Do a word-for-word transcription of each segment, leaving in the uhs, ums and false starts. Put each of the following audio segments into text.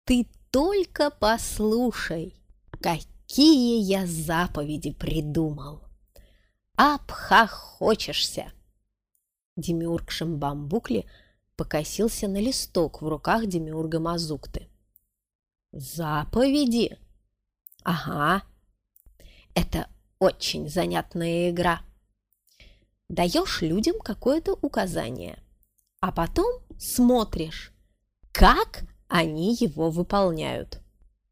Ты только послушай, какие я заповеди придумал. Обхохочешься. Демиург Шамбамбукли покосился на листок в руках демиурга Мазукты. Заповеди? Ага, это очень занятная игра. Даешь людям какое-то указание, а потом смотришь, как они его выполняют.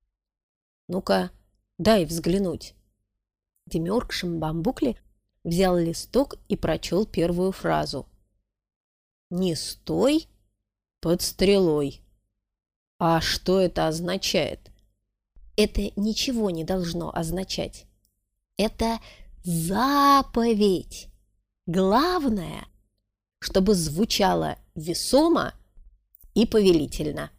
Ну-ка, дай взглянуть. Демиург Шамбамбукли взял листок и прочел первую фразу. Не стой под стрелой. А что это означает? Это ничего не должно означать. Это заповедь. Главное, чтобы звучало весомо и повелительно.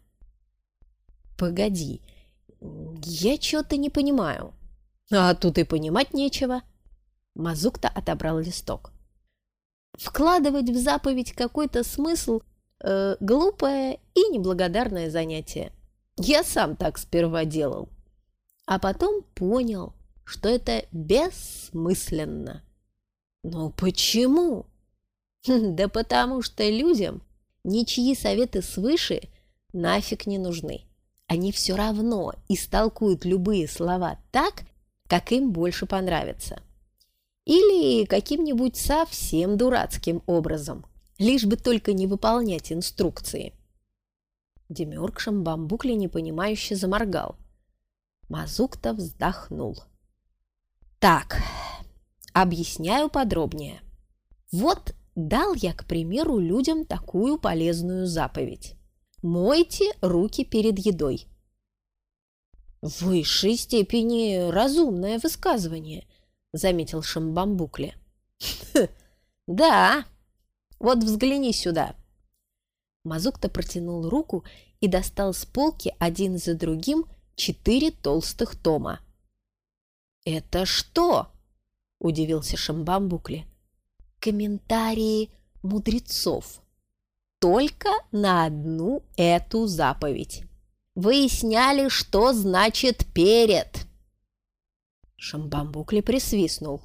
Погоди, я чего-то не понимаю. А тут и понимать нечего. Мазукта отобрал листок. Вкладывать в заповедь какой-то смысл э, – глупое и неблагодарное занятие. Я сам так сперва делал. А потом понял, что это бессмысленно. Но почему? Да потому что людям ничьи советы свыше нафиг не нужны. Они все равно истолкуют любые слова так, как им больше понравится. Или каким-нибудь совсем дурацким образом, лишь бы только не выполнять инструкции. Демиург Шамбамбукли непонимающе заморгал. Мазукта вздохнул. Так, объясняю подробнее. Вот дал я, к примеру, людям такую полезную заповедь. Мойте руки перед едой. В высшей степени разумное высказывание, заметил Шамбамбукли. Да, вот взгляни сюда. Мазукта протянул руку и достал с полки один за другим четыре толстых тома. Это что? Удивился Шамбамбукли. Комментарии мудрецов. Только на одну эту заповедь. Выясняли, что значит перед. Шамбамбукли присвистнул.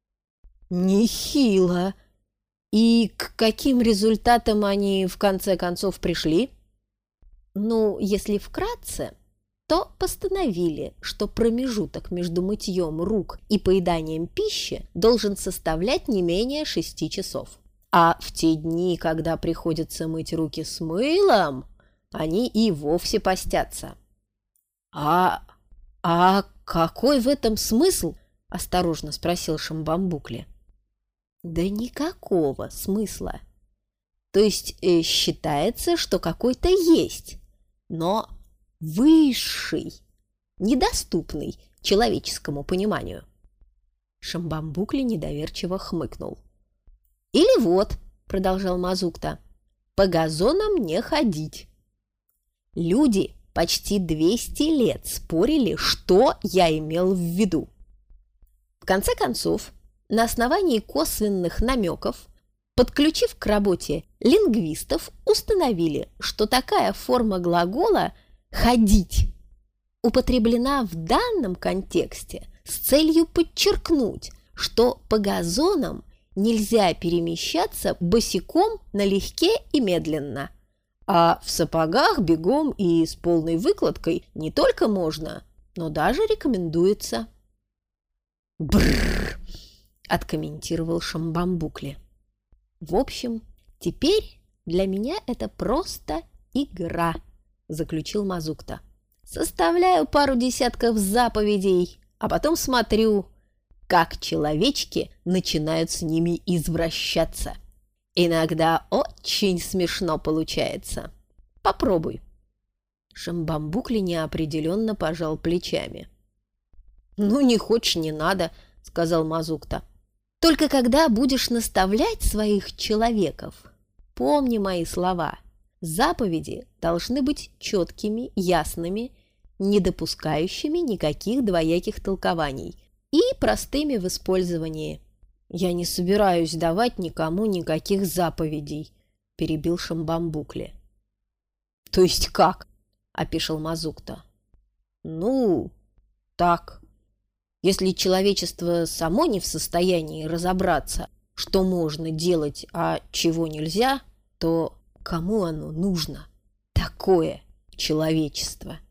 Нехило. И к каким результатам они в конце концов пришли? Ну, если вкратце, то постановили, что промежуток между мытьем рук и поеданием пищи должен составлять не менее шести часов. А в те дни, когда приходится мыть руки с мылом, они и вовсе постятся. А, а какой в этом смысл? Осторожно спросил Шамбамбукли. Да никакого смысла. То есть э, считается, что какой-то есть, но высший, недоступный человеческому пониманию. Шамбамбукли недоверчиво хмыкнул. Или вот, продолжал Мазукта, по газонам не ходить. Люди почти двести лет спорили, что я имел в виду. В конце концов, на основании косвенных намеков, подключив к работе лингвистов, установили, что такая форма глагола «ходить» употреблена в данном контексте с целью подчеркнуть, что по газонам нельзя перемещаться босиком налегке и медленно, а в сапогах бегом и с полной выкладкой не только можно, но даже рекомендуется. Бррр! Откомментировал Шамбамбукли. В общем, теперь для меня это просто игра, заключил Мазукта. Составляю пару десятков заповедей, а потом смотрю, как человечки начинают с ними извращаться. Иногда очень смешно получается. Попробуй. Шамбамбукли неопределенно пожал плечами. Ну, не хочешь, не надо, сказал Мазукта. Только когда будешь наставлять своих человеков, помни мои слова. Заповеди должны быть четкими, ясными, не допускающими никаких двояких толкований и простыми в использовании. Я не собираюсь давать никому никаких заповедей, перебил Шамбамбукли. То есть как? — опешил Мазукто. «Ну, так. Если человечество само не в состоянии разобраться, что можно делать, а чего нельзя, то кому оно нужно? Такое человечество!»